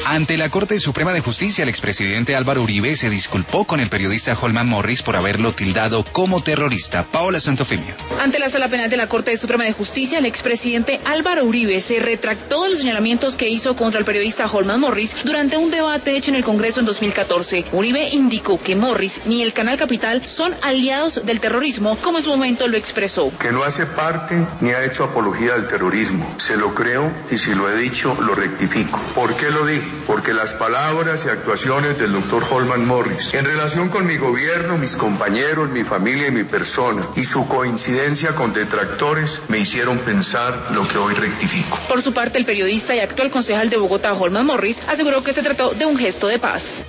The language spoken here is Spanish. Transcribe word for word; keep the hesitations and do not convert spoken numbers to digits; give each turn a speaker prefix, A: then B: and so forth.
A: Ante la Corte Suprema de Justicia, el expresidente Álvaro Uribe se disculpó con el periodista Holman Morris por haberlo tildado como terrorista. Paola Santofimio.
B: Ante la Sala Penal de la Corte Suprema de Justicia, el expresidente Álvaro Uribe se retractó de los señalamientos que hizo contra el periodista Holman Morris durante un debate hecho en el Congreso en dos mil catorce. Uribe indicó que Morris ni el Canal Capital son aliados del terrorismo, como en su momento lo expresó.
C: Que no hace parte ni ha hecho apología del terrorismo. Se lo creo y si lo he dicho, lo rectifico. ¿Por qué lo dije? Porque las palabras y actuaciones del doctor Holman Morris en relación con mi gobierno, mis compañeros, mi familia y mi persona y su coincidencia con detractores me hicieron pensar lo que hoy rectifico.
B: Por su parte, el periodista y actual concejal de Bogotá, Holman Morris, aseguró que se trató de un gesto de paz.